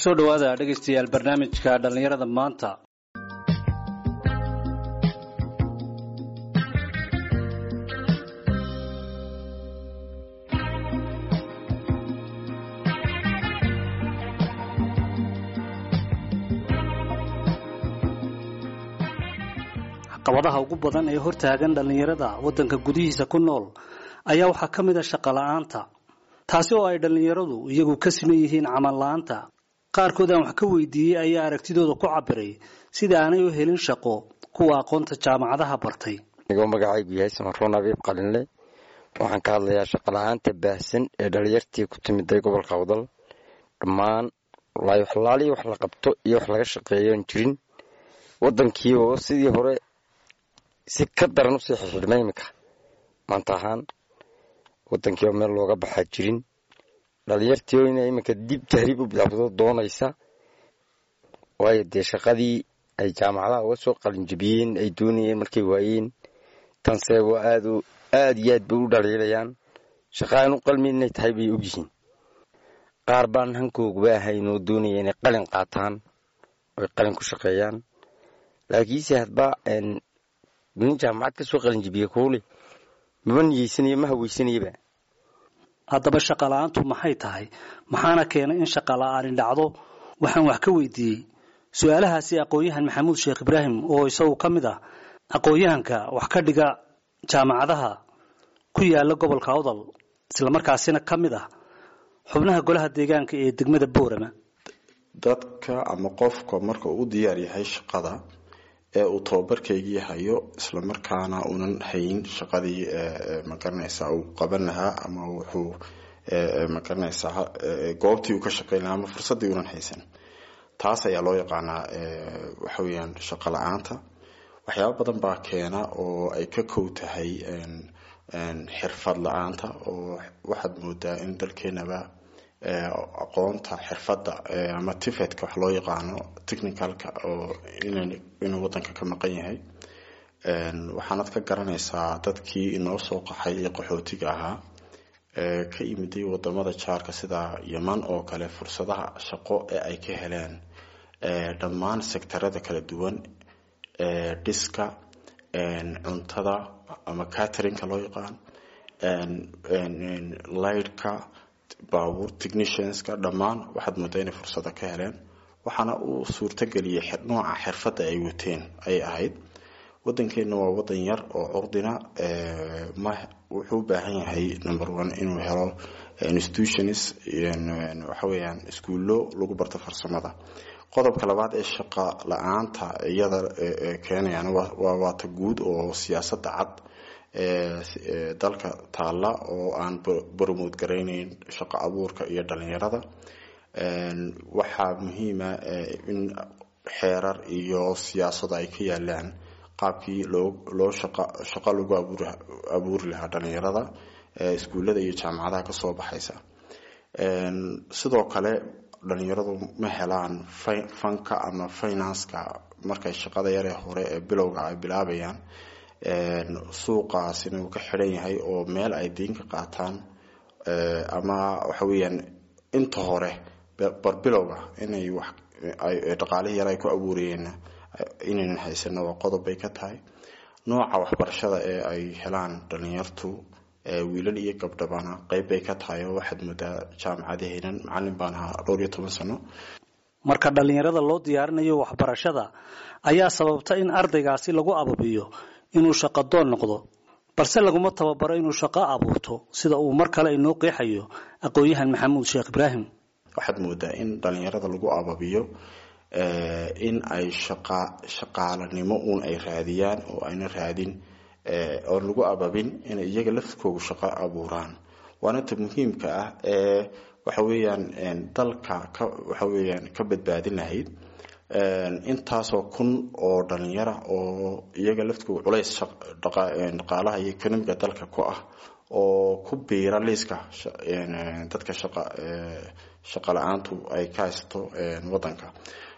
kusoo dhawaada dhageystayaal barnaamijka dhalinyarada maanta. caqabadaha ugu badan ee hortaagan dhalinyarada wadanka gudihiisa ku nool ayaa waxa kamid ah shaqo la'aanta, taasi oo ay dhalinyaradu iyagu ka siman yihiin camal la'aanta. qaarkood aan wax ka weydiiyay ayaa aragtidooda ku cabiray sida aanay u helin shaqo kuwa aqoonta jaamacadaha bartay. Anigoo magacaygu yahay Samaroon Abiib Qalinle, waxaan ka hadlayaa shaqo la'aanta baahsan ee dhalinyartii ku timiday gobolka Awdal. Dhammaan walaalayaal wax la qabto iyo wax laga shaqeeyo jirin wadankii oo sidii hore si ka daran u sii xirmay imika maanta ahaan wadankii meel looga baxaa jirin dhalinyartii oo inay imika dib tahriib u bilaabdo doonaysa way de shaqadii ay jaamacadaha uga soo qalin jabiyeen ay doonayeen markay waayeen tanse waa aad iyo aad u dhaliilayaan shaqaan u qalminay tahay bay u yihiin qaar baan hankooga ahayn oo doonayeen inay qalin qaataan oo qalin ku shaqeeyaan laakiinse hadba min jaamacad ka soo qalin jabiye koole man yeesaniyo ma haweysanayba. haddaba shaqo la'aantu maxay tahay, maxaana keenay in shaqo la'aan dhacdo? waxaan wax ka weydiiyey su'aalahaasi aqoonyahan Maxamuud Sheekh Ibraahim oo isagu ka mid ah aqoonyahanka wax ka dhiga jaamacadaha ku yaala gobolka Awdal, isla markaasina ka mid ah xubnaha golaha deegaanka ee degmada Boorama. dadka ama qofka marka uu diyaar yahay shaqada ee uu tababarkeygii hayo isla markaana uunan hayn shaqadii ma garanaysaa uu qaban lahaa ama wuxuu ma garanaysaa goobtii uu ka shaqeyn lahaa ama fursadii uunan haysan, taas ayaa loo yaqaanaa waxa weeyaan shaqo la'aanta. waxyaabo badan baa keena oo ay ka kow tahay xirfad la'aanta, oo waxaad moodaa in dalkeenaba aqoonta xirfadda ama tifetka wax loo yaqaano technicalka oo inuu wadanka ka maqan yahay. waxaanad ka garanaysaa dadkii inoo soo qaxay ee qaxootiga ahaa ka yimiday wadamada jaarka sida Yemen oo kale, fursadaha shaqo ee ay ka heleen dhammaan sektarada kala duwan, dhiska, cuntada ama catering loo yaqaan, lightka, baabuur technicianska, dhammaan waxaad moodaa inay fursado ka heleen. waxaana uu suurtageliyay nooca xirfadda ay wateen ay ahayd. wadankeena waa wadan yar oo ordina wuxuu u baahan yahay number 1 inuu helo institutions waxa weeyaan iskuulo lagu barto farsamada. qodobka labaad ee shaqo la'aanta iyada keenayana waa ta guud oo siyaasadda cad dalka taala oo aan promote gareynayn shaqo abuurka iyo dhalinyarada. waxaa muhiim ah in xeerar iyo siyaasad ay ka yaalaan qaabkii loo shaqo lagu abuuri lahaa dhalinyarada iskuulada iyo jaamacadaha ka soo baxaysa. sidoo kale dhalinyaradu ma helaan fanka ama finance-ka markay shaqada yar ee hore ee bilowga ay bilaabayaan. suuqaasina uu ka xiran yahay oo meel ay diin ka qaataan ama waxa weeyaan inta hore barbilowga inay wax ay dhaqaalaha yar ay ku abuurayeen inaynan haysan waa qodob bay ka tahay. nooca waxbarashada ee ay helaan dhalinyartu wiilal iyo gabdhabana qayb bay ka tahay oo waxaad moodaa jaamacadaheenan macallin baan ahaa 12 sano. marka dhalinyarada loo diyaarinayo waxbarashada ayaa sababta in ardaygaasi lagu ababiyo inuu shaqo doon noqdo, balse laguma tababaro inuu shaqo abuurto sida uu mar kale inoo qeexayo aqoonyahan Maxamuud Sheekh Ibraahim. waxaad moodaa in dhalinyarada lagu ababiyo in ay shaqaalanimo uun ay raadiyaan oo ayna raadin oo lagu ababin in iyaga lafkoodu shaqo abuuraan. waana ta muhiimka ah waxa weeyaan dalka waxa weeyaan ka badbaadin lahayd intaasoo kun oo dhalinyaro oo iyaga lafkoodu culays dhaqaalaha iyo economiga dalka ku ah oo ku biira liiska dadka shaqo la'aantu ay ka haysto wadanka.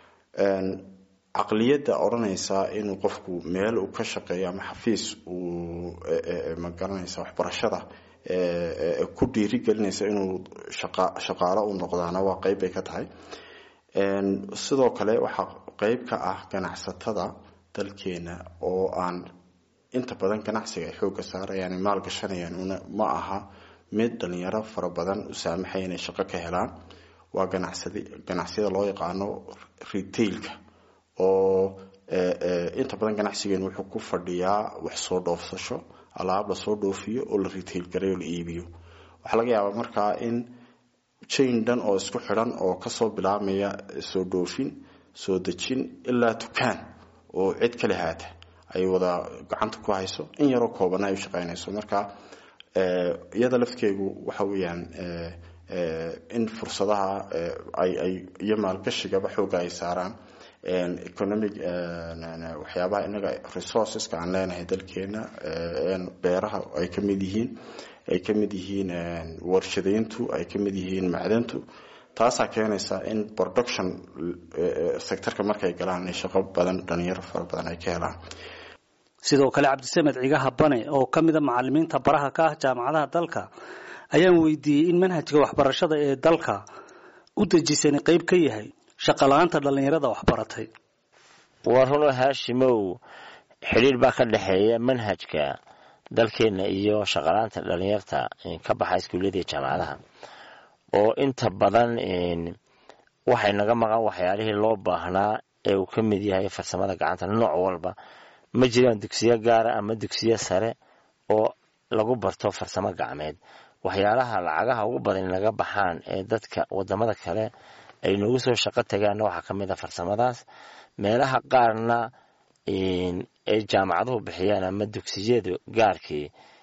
caqliyadda oranaysa inuu qofku meel uu ka shaqeeyo ama xafiis uu ma garanaysa waxbarashada ku dhiiri gelinaysa inuu shaqaale u noqdaana waa qayb ay ka tahay. sidoo kale waxa qayb ka ah ganacsatada dalkeena oo aan inta badan ganacsiga ay xooga saarayaan maal gashanayaan ma aha mid dhalinyaro fara badan u saamaxay inay shaqo ka helaan waa ganacsiyada loo yaqaano retailka oo inta badan ganacsigeenu wuxuu ku fadhiyaa wax soo dhoofsasho alaab la soo dhoofiyo oo la retail gareeyo la iibiyo waxa laga yaabaa markaa in chain dan oo isku xiran oo ka soo bilaabmaya soo dhoofin soo dejin ilaa dukaan oo cid kale haata ay wada gacanta ku hayso in yar oo kooban ay shaqeynayso marka iyada lafkeegu waxa weeyaan in fursadaha ay iyo maalgashiga xooga ay saaraan economic waxyaabaha inaga resourceska aan leenahay dalkeena beeraha ay ka mid yihiin warshadeyntu ay ka mid yihiin macdantu taasaa keenaysa in production sectorka markay galaan in shaqo badan dhalinyaro fara badan ay ka helaan sidoo kale Cabdisamed Cigaha Bane oo kamida macallimiinta baraha ka ah jaamacadaha dalka ayaan weydiiyay in manhajka waxbarashada ee dalka u dejisan qayb ka yahay shaqo la'aanta dhalinyarada waxbaratay warhuna Haashimow xiriir baa ka dhaxeeya manhajka dalkeena iyo shaqo la'aanta dhalinyarta ka baxay iskuulada jaamacadaha oo inta badan waxay naga maqan waxyaalihii loo baahnaa ee uu ka mid yahay farsamada gacanta nooc walba ma jiraan dugsiyo gaar ah ama dugsiyo sare oo lagu barto farsamo gacmeed waxyaalaha lacagaha ugu badan laga baxaan ee dadka wadamada kale ay noogu soo shaqo tagaan waxa kamid ah farsamadaas meelaha qaarna ee jaamacaduhu bixiyaan ama dugsiyada gaarkii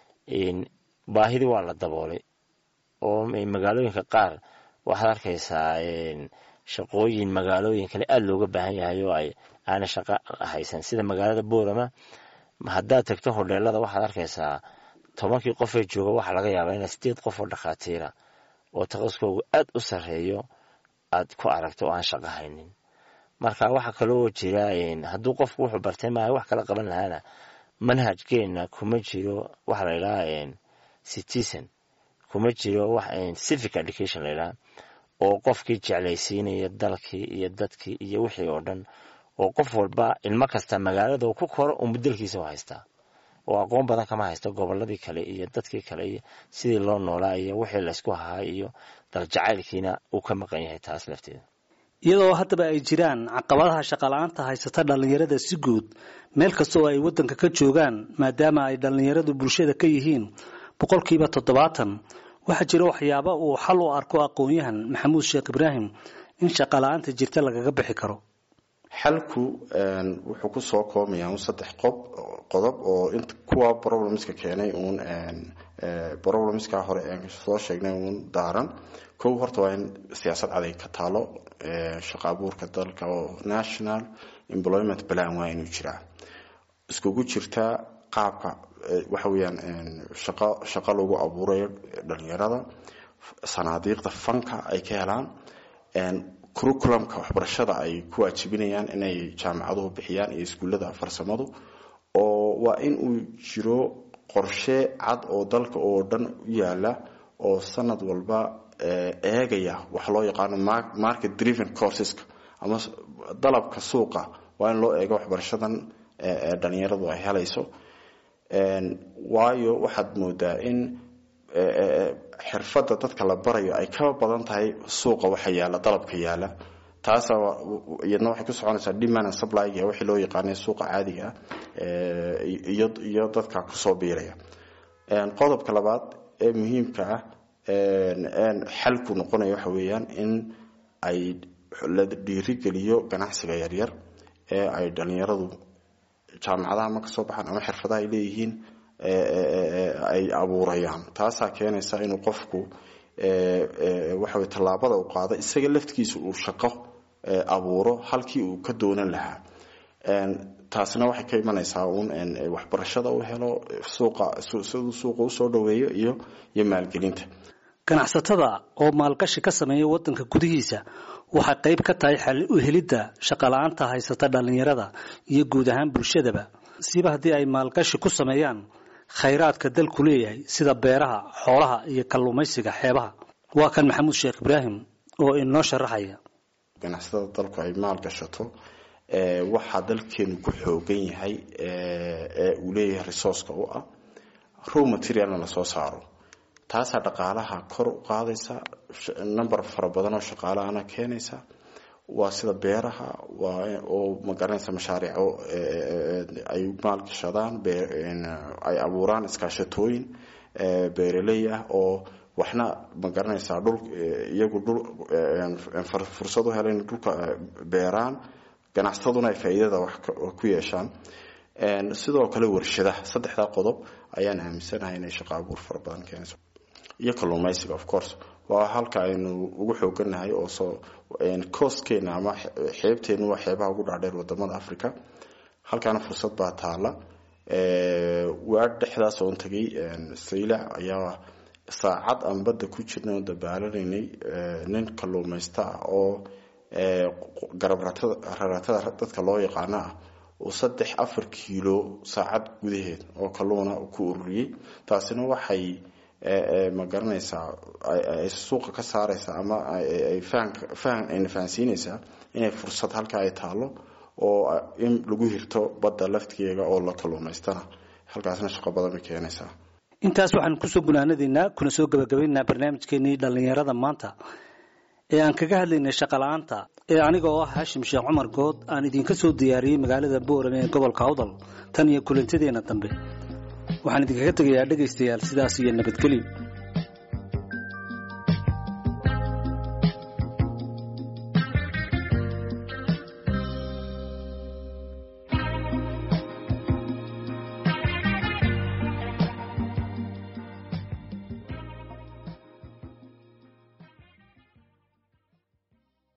baahidi waa la daboolay oo magaalooyinka qaar waxaad arkaysaa shaqooyin magaalooyin kale aad looga baahan yahay oo ay aan shaqo haysan sida magaalada Boorama haddaad tagto hoteelada waxaad arkaysaa 10 qof ee jooga waxa laga yaabaa in 8 qof oo dhaqaatiira oo takhasuskoodu aad u sareeyo aad ku aragto aan shaqo haynin marka waxa kale oo jira hadduu qofku wuxuu bartay ma wax kala qaban lahaana manhajkeena kuma jiro wax la ilaa citizen kuma jiro wax civic education la ilaa oo qofkii jeclaysiinaya dalkii iyo dadkii iyo wixii oo dhan oo qof walba ilma kasta magaalada ku koro oo mudalkiisa haysta oo aqoon badan kama haysto goboladii kale iyo dadkii kale iyo sidii loo noolaa iyo wixii la isku haay iyo dal jacaylkiina uu ka maqan yahay taas lafteeda iyadoo hadaba ay jiraan caqabadaha shaqo la'aanta haysata dhalinyarada si guud meel kasta oo ay wadanka ka joogaan maadaama ay dhalinyaradu bulshada ka yihiin 70% waxa jira waxyaabo uu xal u arko aqoonyahan Maxamuud Sheekh Ibraahim in shaqo la'aanta jirta lagaga bixi karo xalku wuxuu ku soo koomayaa 3 qodob oo inta kuwa problemska keenay problemska hore ee soo sheegnay daaran koow horta waa in siyaasad adag ka taalo shaqo abuurka dalka oo national employment plan waa inuu jiraa iskugu jirta qaabka waxa weeyaan shaqo lagu abuurayo dhalinyarada sanaadiiqda fanka ay ka helaan curriculumka waxbarashada ay ku waajibinayaan inay jaamacaduhu bixiyaan iyo iskuulada farsamadu oo waa in uu jiro qorshe cad oo dalka oo dhan yaala oo sanad walba eegaya wax loo yaqaan market driven courses ama dalabka suuqa waa in loo eego waxbarashadan dhalinyaradu ay helayso waayo waxaad moodaa in xirfada dadka la barayo ay ka badan tahay suuqa waxa yaala dalabka yaala taas iyadna waxay ku soconaysaa demand and supply iyo wixii loo yaqaan suuqa caadiga iyo dadka ku soo biiraya qodobka labaad ee muhiimka ah xalku noqonayo waxa weeyaan in ay la dhiirigeliyo ganacsiga yaryar ee ay dhalinyaradu jaamacadaha ma ka soo baxaan ama xirfadaha ay leeyihiin ay abuurayaan taasaa keenaysa inuu qofku waxa way tallaabada uu qaado isaga laftigiisa uu shaqo abuuro halkii uu ka doonan lahaa taasina waxay ka imanaysaa waxbarashada uu helo suuqa u soo dhaweeyo iyo maalgelinta ganacsatada oo maalgashi ka sameeya wadanka gudihiisa waxa qayb ka tahay xal u helidda shaqo la'aanta haysata dhalinyarada iyo guud ahaan bulshadaba siba hadii ay maalgashi ku sameeyaan khayraadka dalku leeyahay sida beeraha xoolaha iyo kalluumaysiga xeebaha waa kan Maxamuud Sheekh Ibraahim oo inoo sharaxaya ganacsatada dalku ay maal gashato waxaa dalkeenu ku xoogan yahay uu leeyahay resourceka u ah raw materialna la soo saaro taasaa dhaqaalaha kor u qaadaysa number fara badan oo shaqaalaana keenaysa waa sida beeraha oo magaranaysa mashaariico ay maal gashadaan ay abuuraan iskaashatooyin beeraley ah oo waxna magaranaysa dhul iyagu dhul fursad u heleen dhulka beeraan ganacsaduna ay faa'iidada wax ku yeeshaan sidoo kale warshadaha saddexda qodob ayaan aaminsanahay inay shaqo abuur fara badan keenayso iyo kalluumaysiga of course waa halka aynu ugu xooganahay oo soo coastkeena ama xeebteenu waa xeebaha ugu dhaadheer wadamada Afrika halkaana fursad baa taala waa dhexdaas oo tagay sayla ayaa saacad aan badda ku jirnay dabaalanay nin kalluumaysta oo garab raratada dadka loo yaqaana oo 3-4 kiilo saacad gudaheed oo kalluuna ku ururiyay taasina waxay ma garanaysaa ay suuqa ka saaraysaa ama ay fahansiinaysaa inay fursad halka ay taalo oo in lagu hirto badda laftigeega oo la kalluumaystana halkaasna shaqo badan keenaysaa intaas waxaan ku soo gunaanadeynaa kuna soo gabagabeynaa barnaamijkeenii dhalinyarada maanta ee aan kaga hadlaynay shaqo la'aanta ee aniga oo Haashim Sheekh Cumar Good aan idinka soo diyaariyay magaalada Boorame ee gobolka Awdal tan iyo kulantadeena dambe waxaan idinkaga tagayaa dhageystayaal sidaas iyo nabadgelyo